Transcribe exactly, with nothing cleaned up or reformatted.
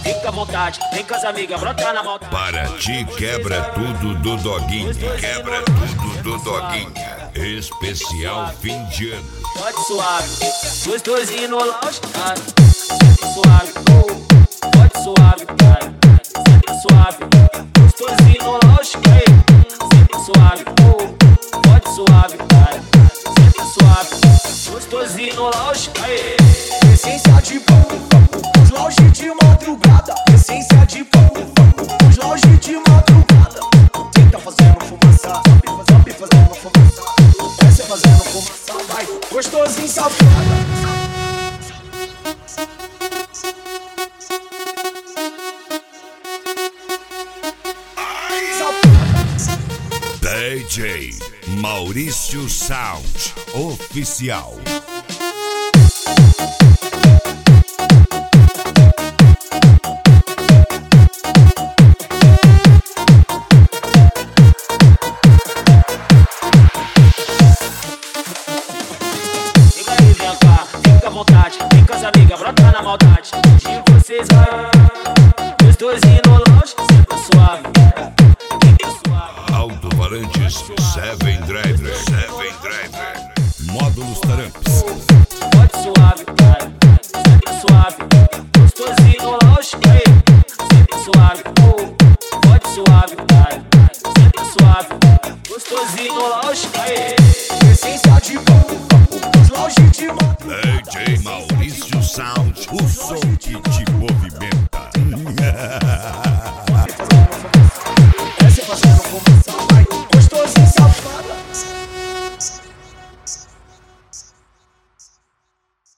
fica à vontade, vem com as amigas, brota na maldade. Para ti quebra tudo do Doguinha, quebra tudo do Doguinha. Especial fim de ano. Pode suave, gostosinho no lounge, cara. Senta suave, oh. Pode suave, cara. Senta suave, gostosinho no lounge, cara. Senta suave, oh. Pode suave, cara. Senta suave, gostosinho no lounge, cara. Essência de pão, os lounge de madrugada. Essência de pão, os lounge de madrugada. Quem tá fazendo fumaça, sabe fazendo fumaça. Desce fazendo fumaça, vai, gostosinho safada. D J Maurício Sound Oficial.